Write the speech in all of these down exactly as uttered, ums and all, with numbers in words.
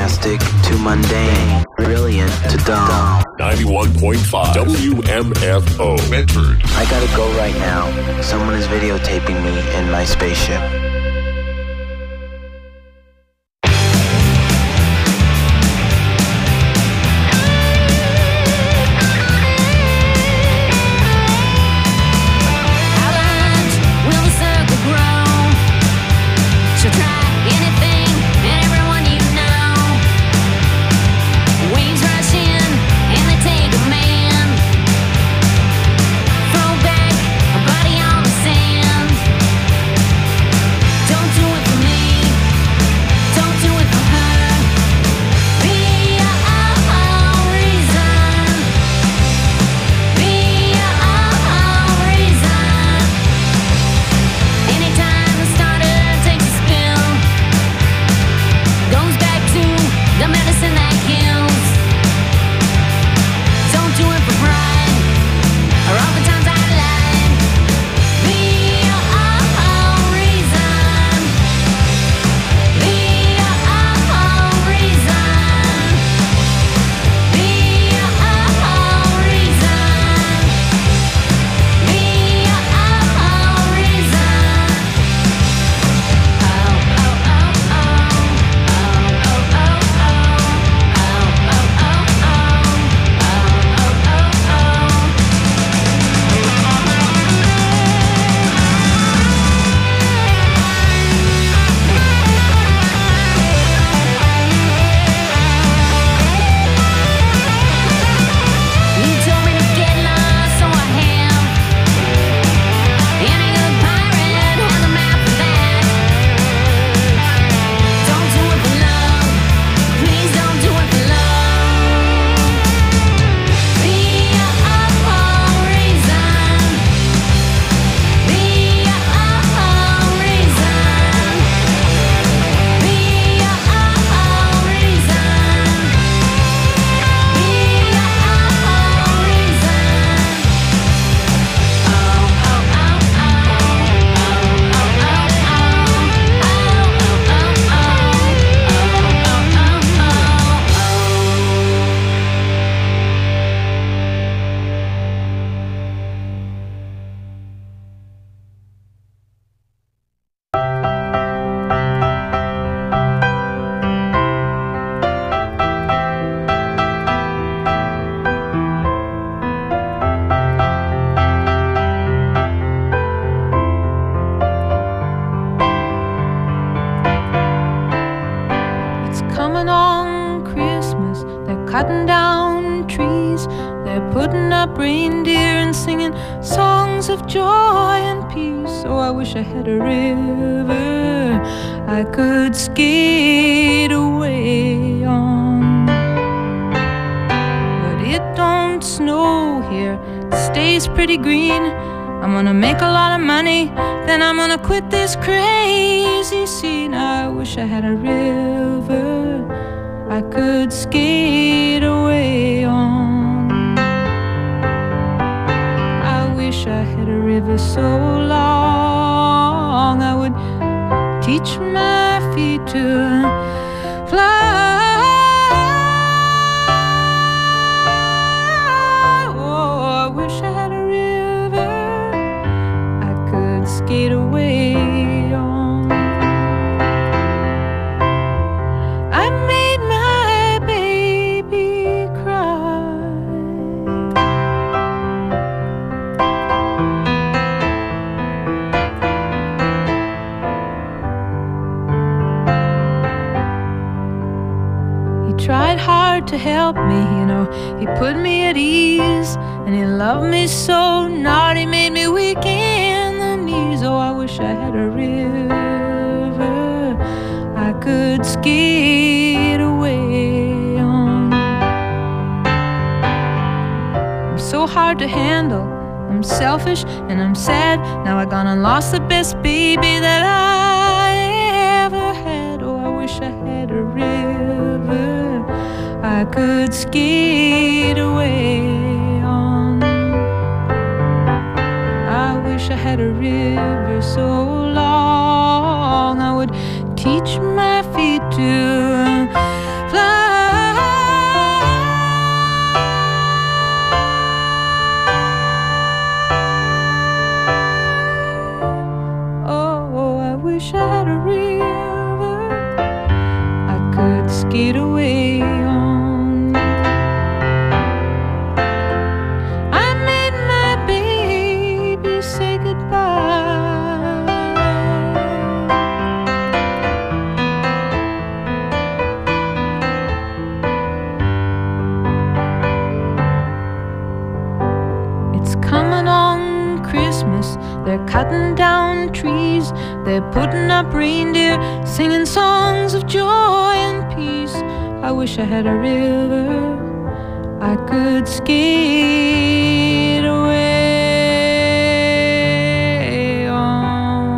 fantastic to mundane, brilliant to dumb. ninety-one point five W M F O Medford. I gotta go right now. Someone is videotaping me in my spaceship. cutting down trees. They're putting up reindeer and singing songs of joy and peace. Oh, I wish I had a river I could skate away on. But it don't snow here, it stays pretty green. I'm gonna make a lot of money, then I'm gonna quit this crazy scene. I wish I had a river I could skate away on. I wish I had a river so long I would teach my feet to fly. Oh, I wish I had a river I could skate away on. I made my baby cry. He tried hard to help me, you know. He put me at ease, and he loved me so. Not he made me weak in the knees. Oh, I wish I had a river I could skate away on. I'm so hard to handle, I'm selfish and I'm sad. Now I gone and lost the best baby that I ever had. Oh, I wish I had a river I could skate away on. I wish I had a river so long I would teach my feet to fly. skate away on. I made my baby say goodbye. It's coming on Christmas. They're cutting down trees. They're putting up reindeer, singing songs of joy and peace. I wish I had a river I could skate away on.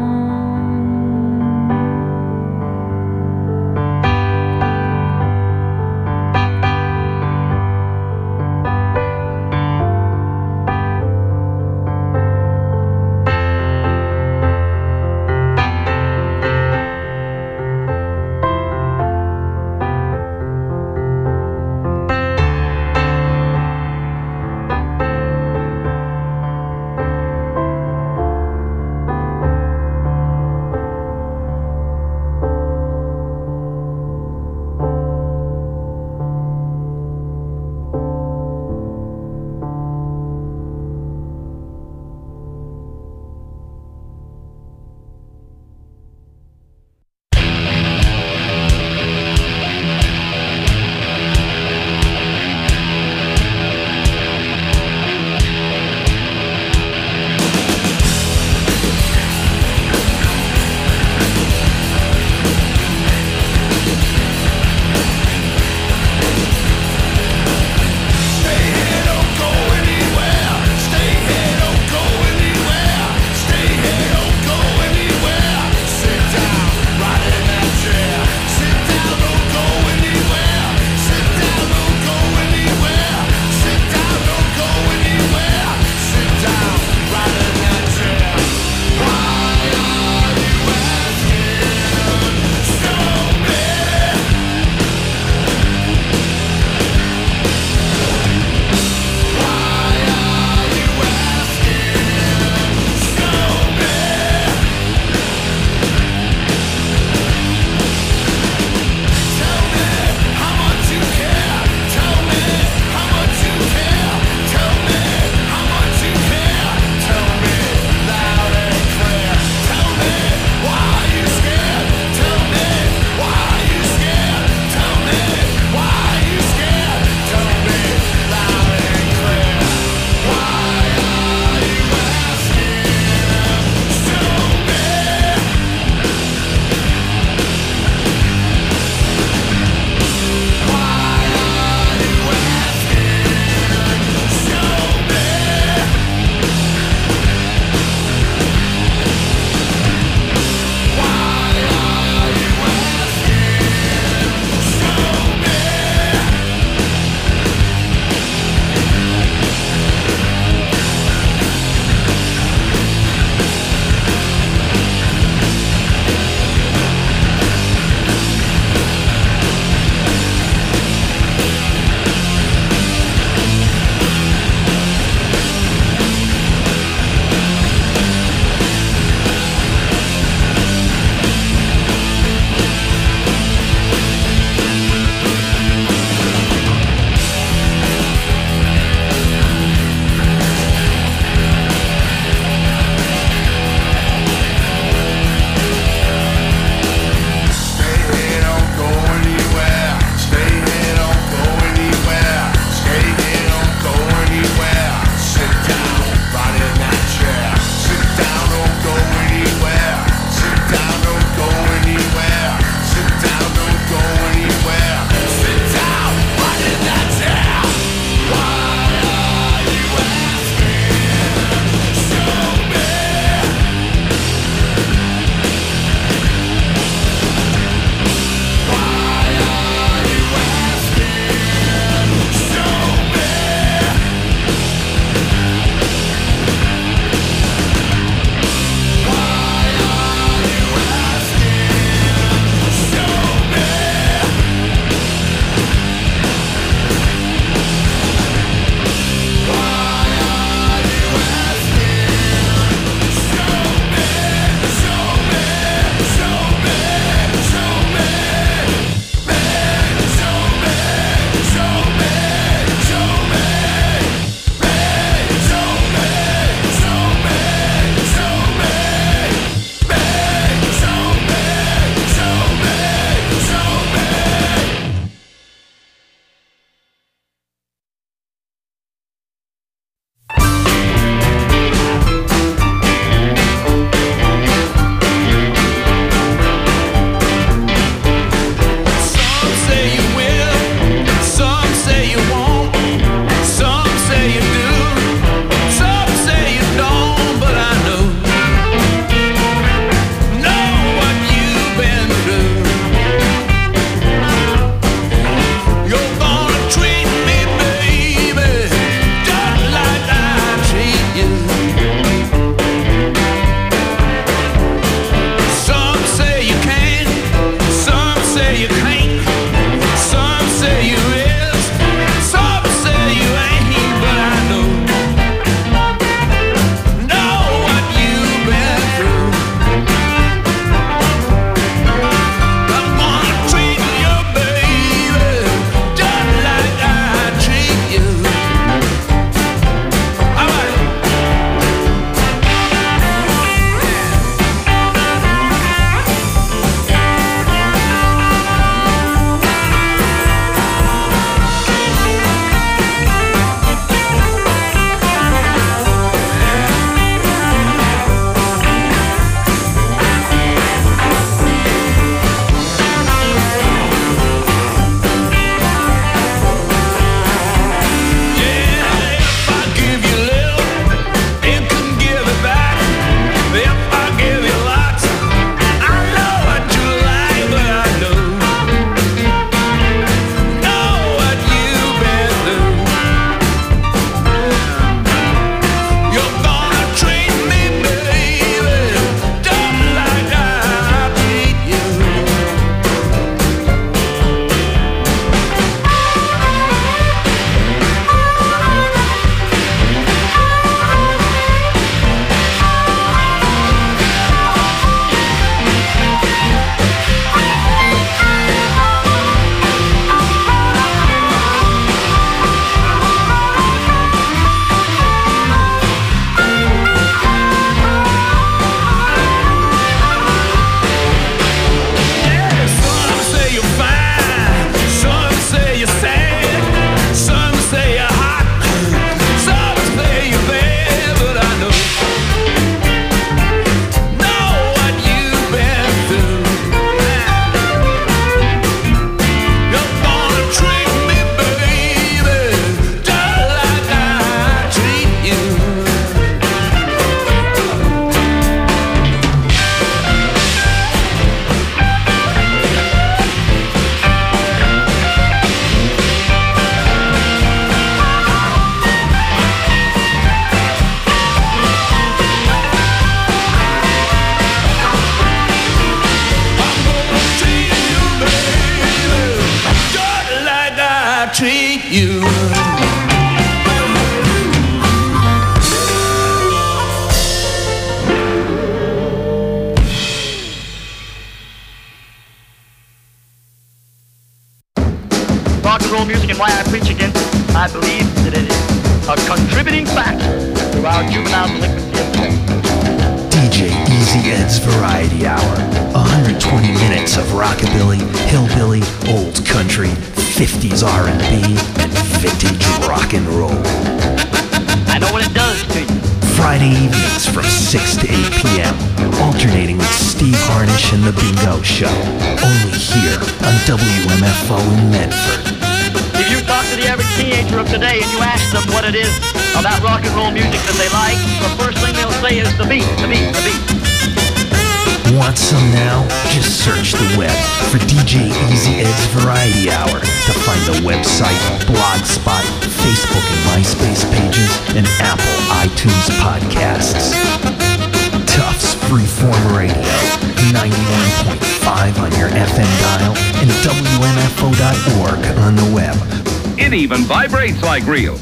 rock and roll music and why I preach against it. I believe that it is a contributing factor to our juvenile delinquency of today. D J Easy Ed's Variety Hour. one hundred twenty minutes of rockabilly, hillbilly, old country, fifties R and B, and vintage rock and roll. I know what it does to you. Friday evenings from six to eight p.m. Alternating with Steve Harnish and The Bingo Show. Only here on W M F O in Medford. If you talk to the average teenager of today and you ask them what it is about rock and roll music that they like, the first thing they'll say is the beat, the beat, the beat. Want some now? Just search the web for D J Easy Ed's Variety Hour to find the website, Blogspot, Facebook and MySpace pages, and Apple iTunes podcasts. Tufts Freeform Radio, ninety-one point five on your F M dial, and W M F O dot org on the web. It even vibrates like real.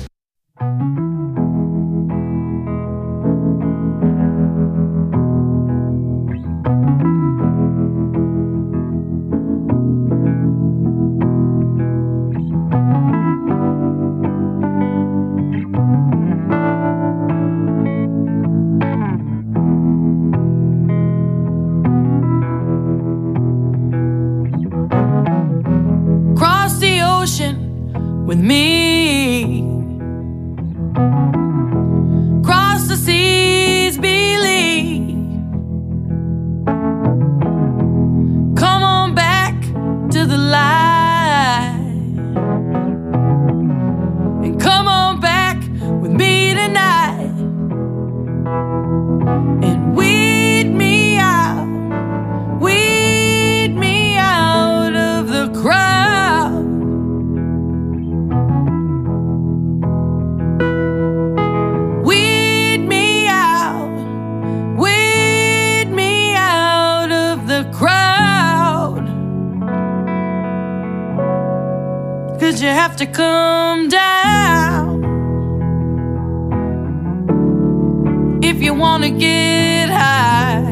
With me, cross the seas, believe. Come on back to the light, and come on back with me tonight, and weed me out, weed me out of the crowd. You have to come down if you want to get high.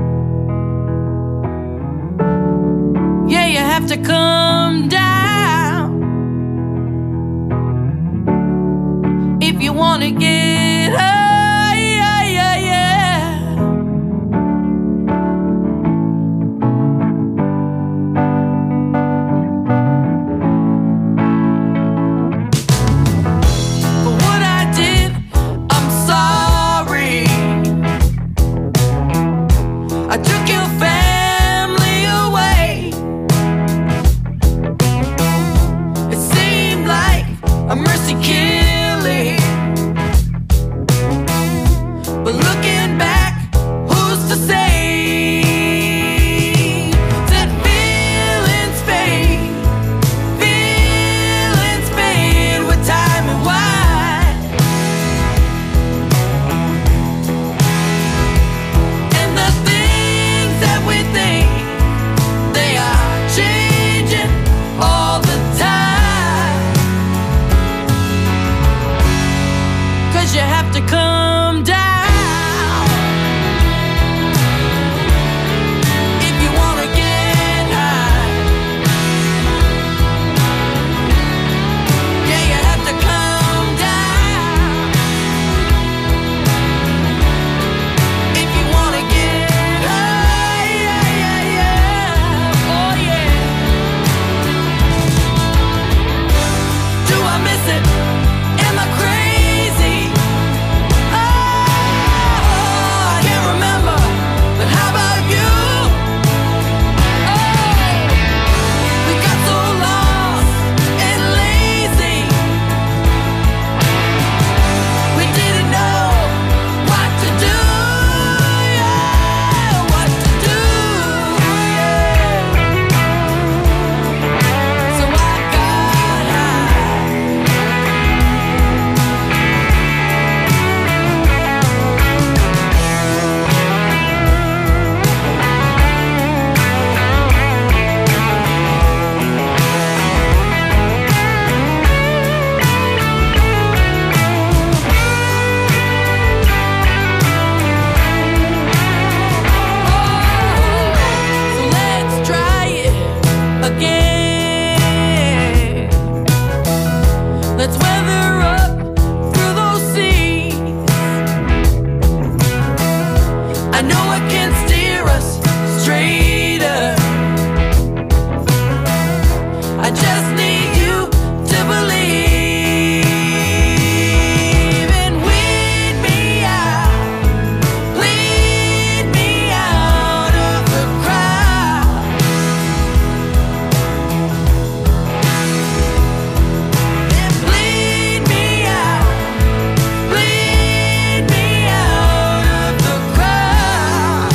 Yeah, you have to come down if you want to get high. Yeah, yeah, yeah. I took your family away. Let's weather up through those seas. I know it can steer us straighter. I just need you to believe and weed me out, lead me out of the crowd. And bleed me out, bleed me out of the crowd.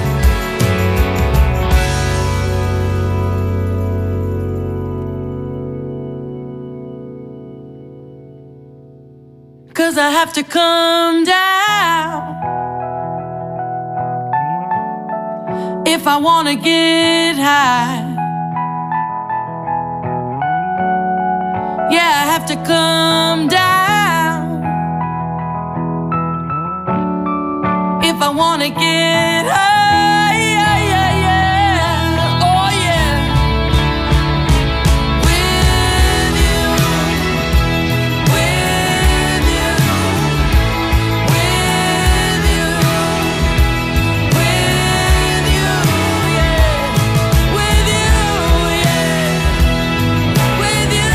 'Cause I have to come down if I wanna get high. Yeah, I have to come down if I wanna get high. Yeah, yeah, yeah. Oh yeah. With you, with you, with you, with you, yeah. With you, yeah. With you,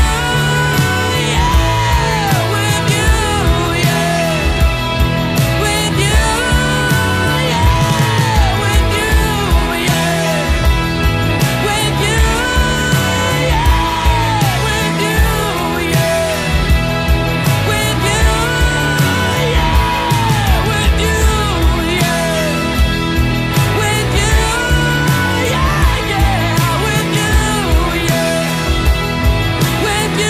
yeah. With you, yeah. With you, yeah. With you, yeah. With you, yeah. With you, yeah. With you, yeah. With you, yeah. With you, yeah, yeah. With you, yeah. With you,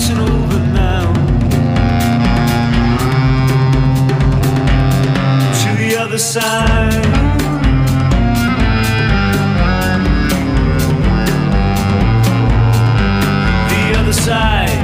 crossing over now to the other side. The other side.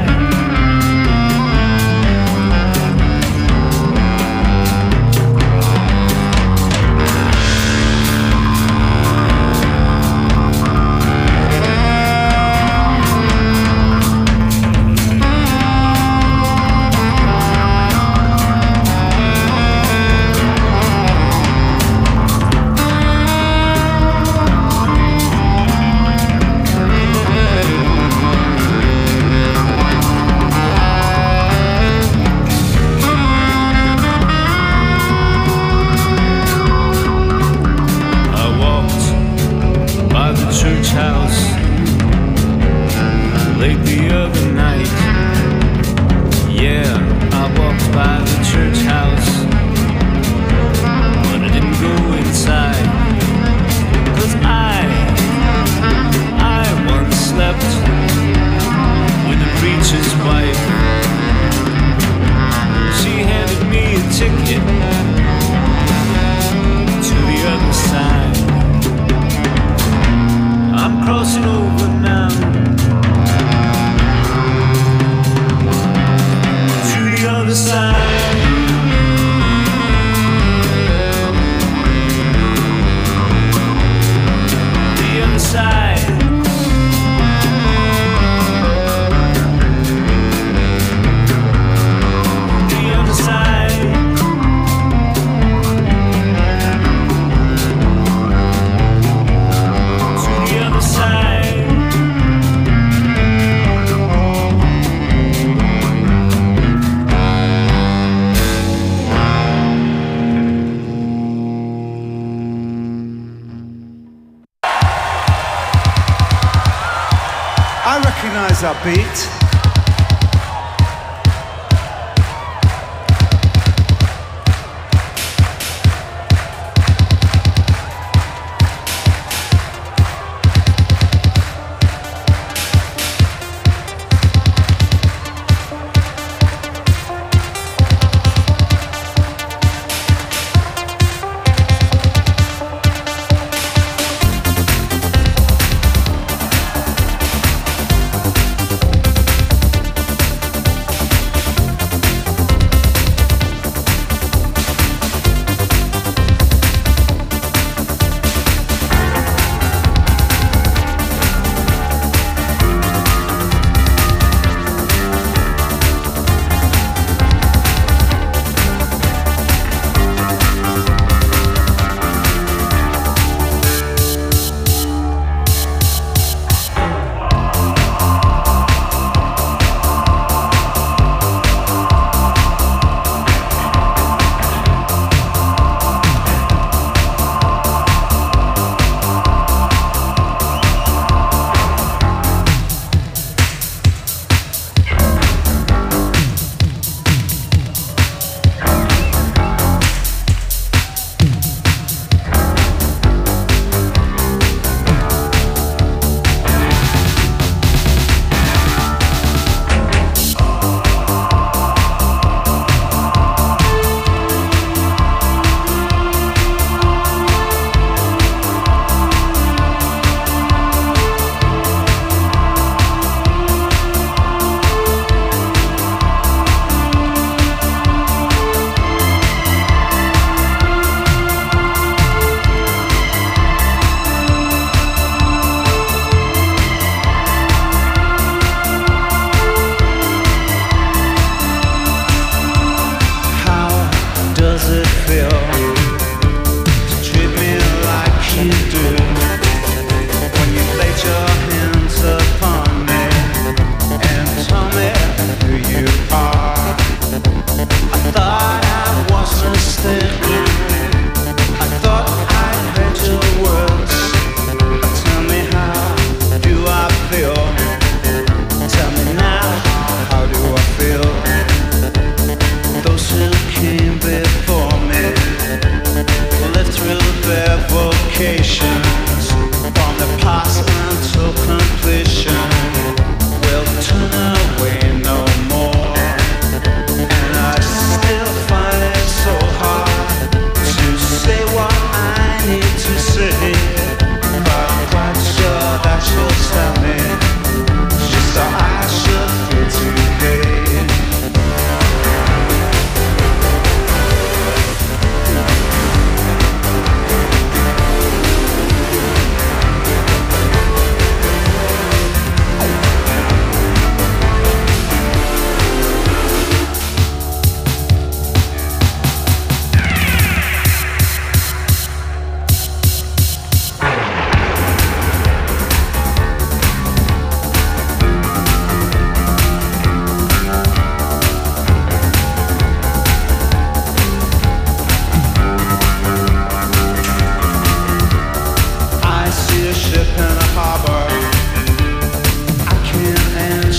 Church house late the other night. Yeah, I walked by the church house, but I didn't go inside. Cause I, I once slept with the preacher's wife. She handed me a ticket to the other side. I'm crossing over now to the other side. The other side. The other side. I recognize that beat.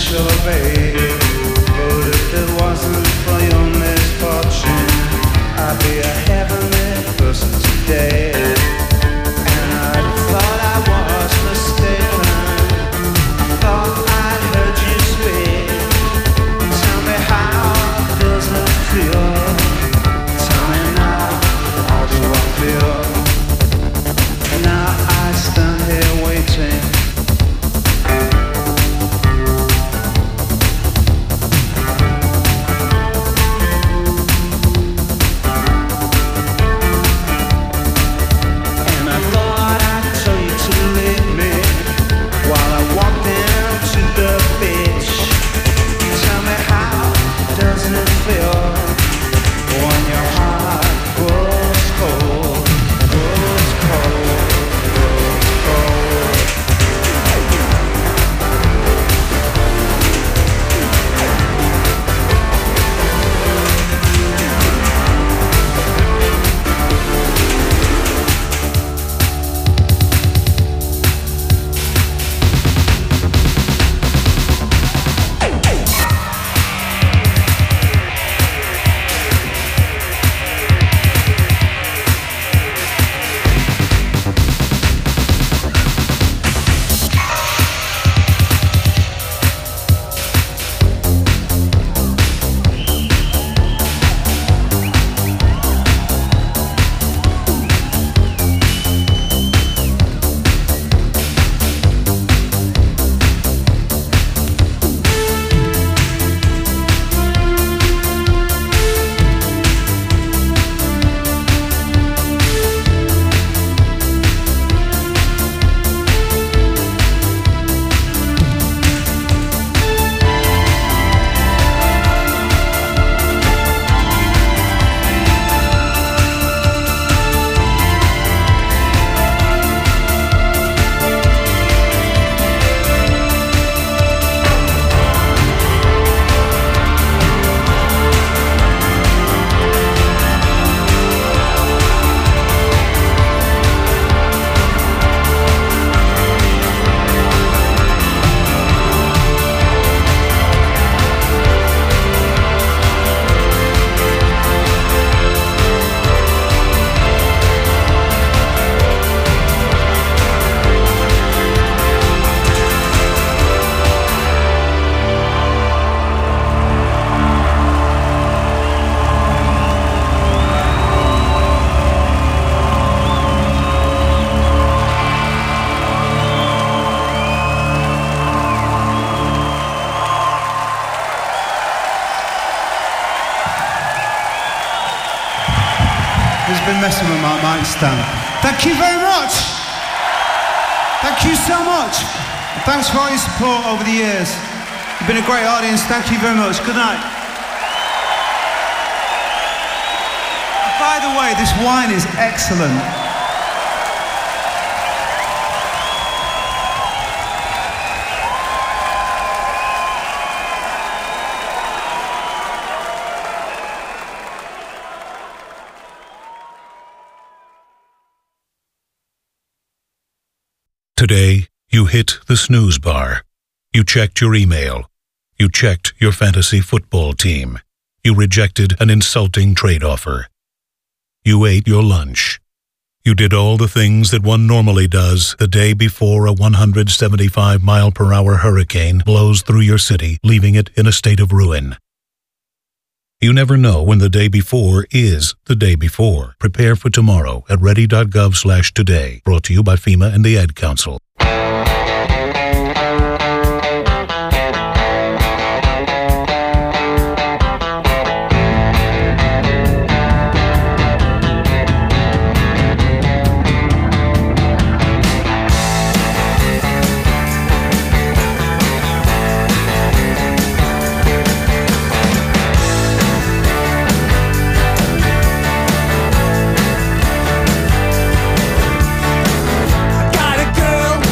sure, babe. But if it wasn't for your misfortune, I'd be a heavenly person today. And I thought I was mistaken. I thought I'd heard you speak. Tell me, how does it feel? Tell me now, how do I feel? Now I stand here waiting. Messing with my mic stand. Thank you very much. Thank you so much. Thanks for all your support over the years. You've been a great audience. Thank you very much. Good night. By the way, this wine is excellent. Today, you hit the snooze bar. You checked your email. You checked your fantasy football team. You rejected an insulting trade offer. You ate your lunch. You did all the things that one normally does the day before a one hundred seventy-five mile per hour hurricane blows through your city, leaving it in a state of ruin. You never know when the day before is the day before. Prepare for tomorrow at ready dot gov slash today. Brought to you by FEMA and the Ad Council. Got a girl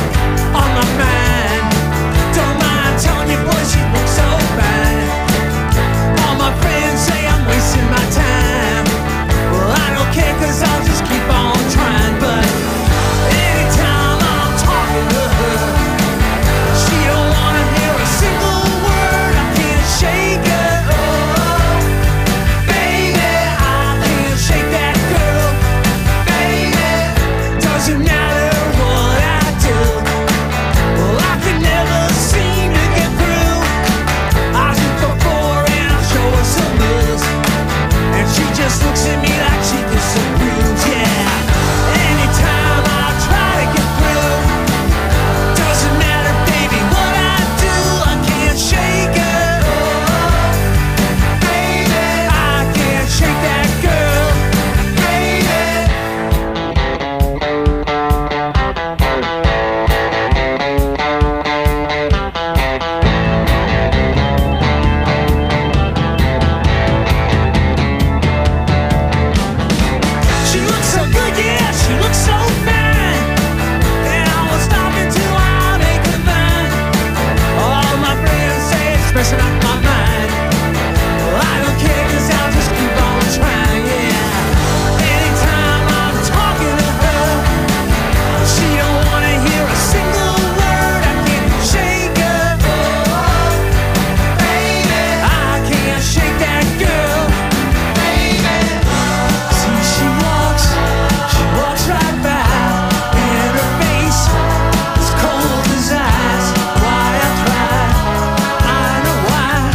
messing up my mind. Well, I don't care, cause I'll just keep on trying, yeah. Anytime I'm talking to her, she don't wanna hear a single word. I can't shake her, baby. I can't shake that girl, baby. See, she walks, she walks right by, and her face is cold as ice. Why I try, I know why.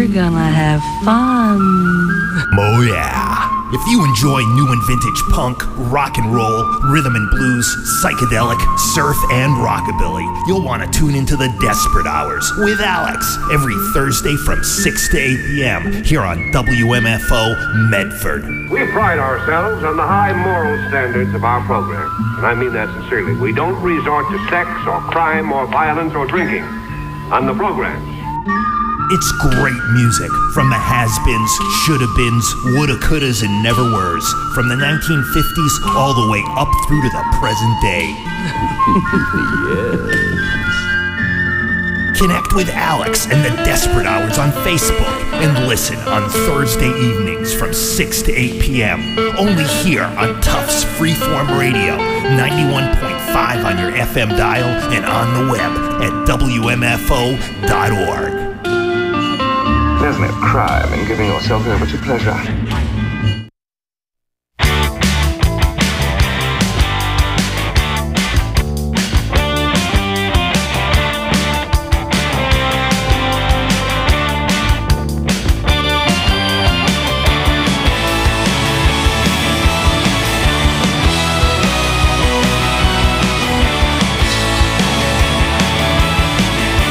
We're gonna have fun. Oh yeah. If you enjoy new and vintage punk, rock and roll, rhythm and blues, psychedelic, surf, and rockabilly, you'll want to tune into the Desperate Hours with Alex every Thursday from six to eight p.m. here on W M F O Medford. We pride ourselves on the high moral standards of our program, and I mean that sincerely. We don't resort to sex or crime or violence or drinking on the programs. It's great music from the has-beens, shoulda-beens, woulda-couldas, and never-weres, from the nineteen fifties all the way up through to the present day. Yes. Connect with Alex and the Desperate Hours on Facebook and listen on Thursday evenings from six to eight p.m. only here on Tufts Freeform Radio, ninety-one point five on your F M dial and on the web at W M F O dot org. There's no crime in giving yourself over to pleasure.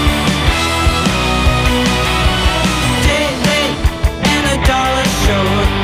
Day, day, and a dollar show.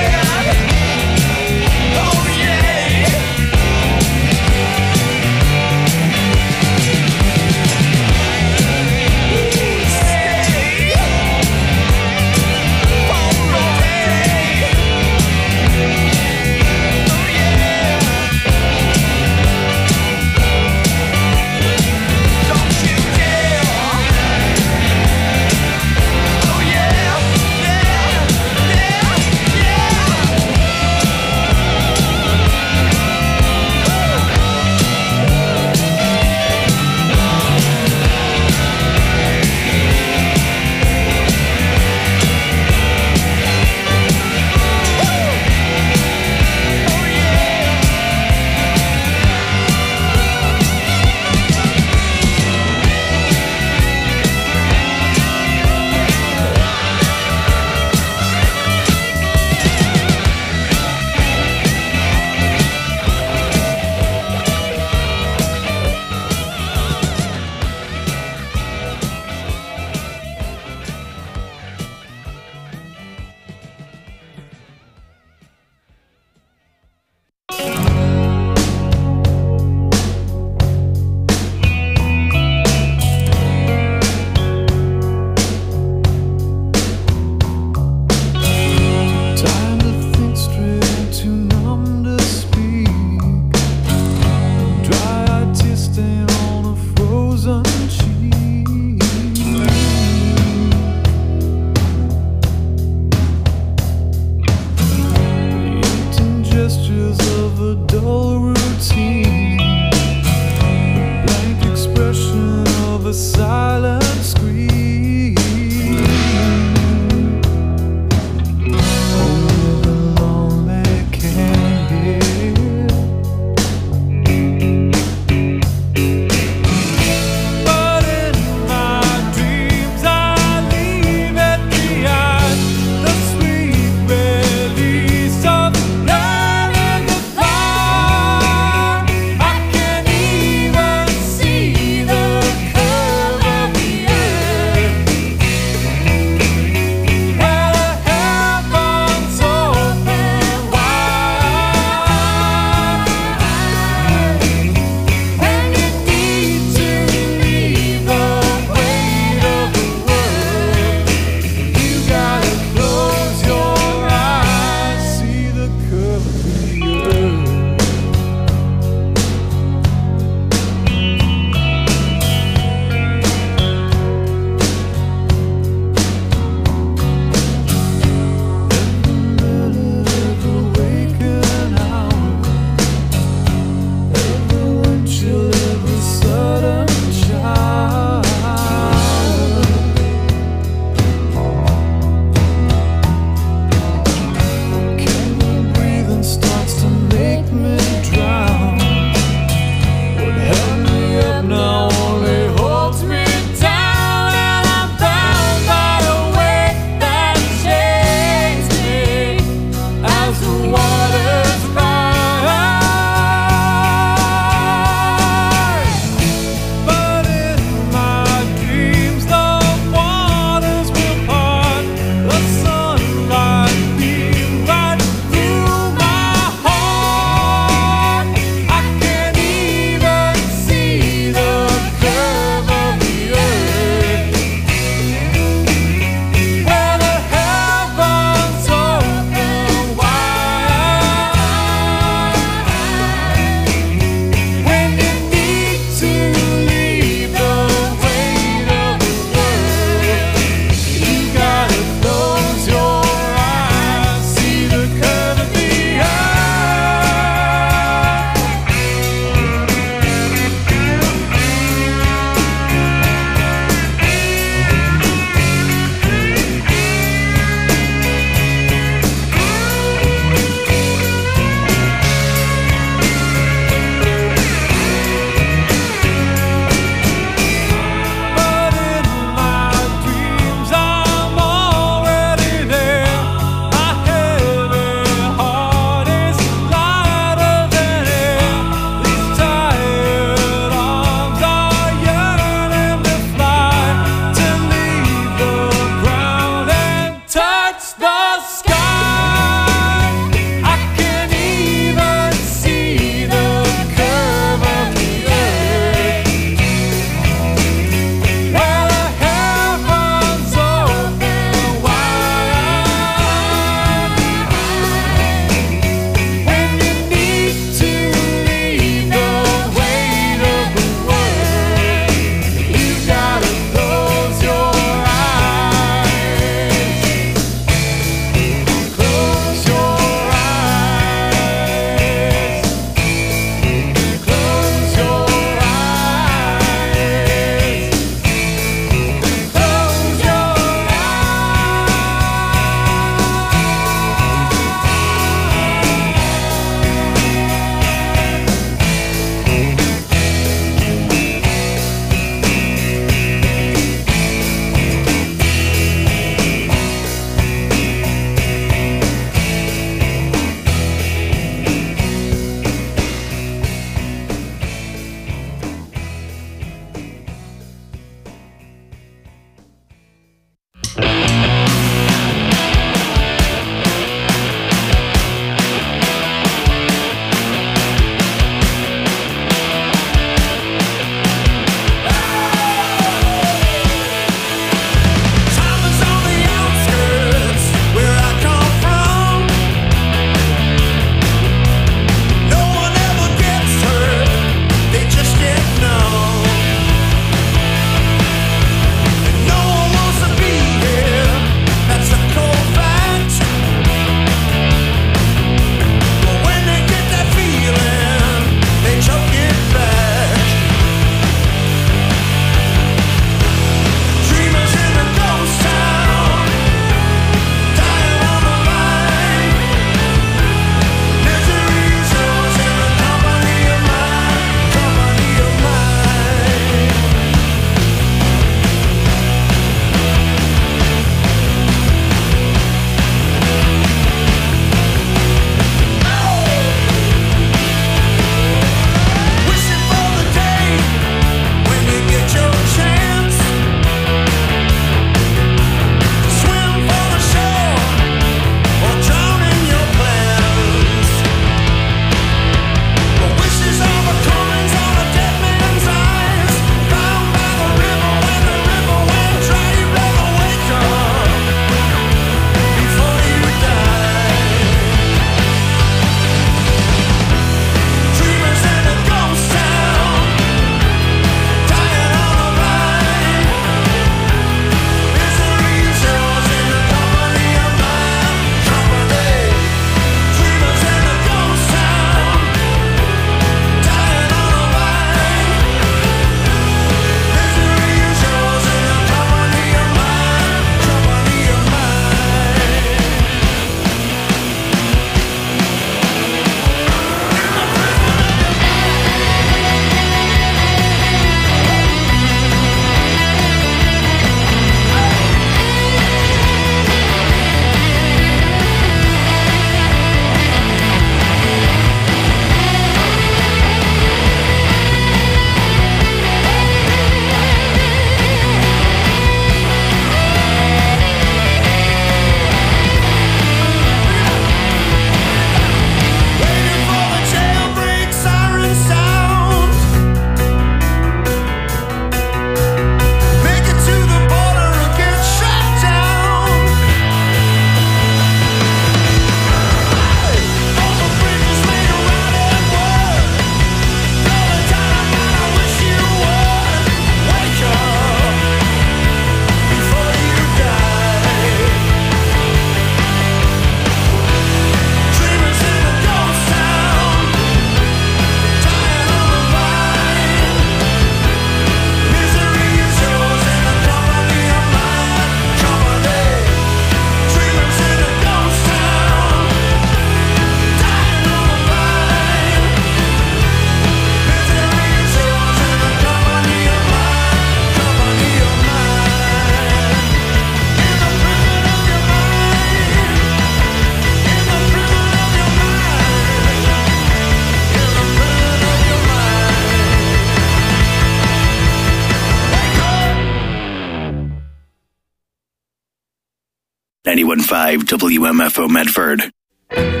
ninety-one point five W M F O Medford.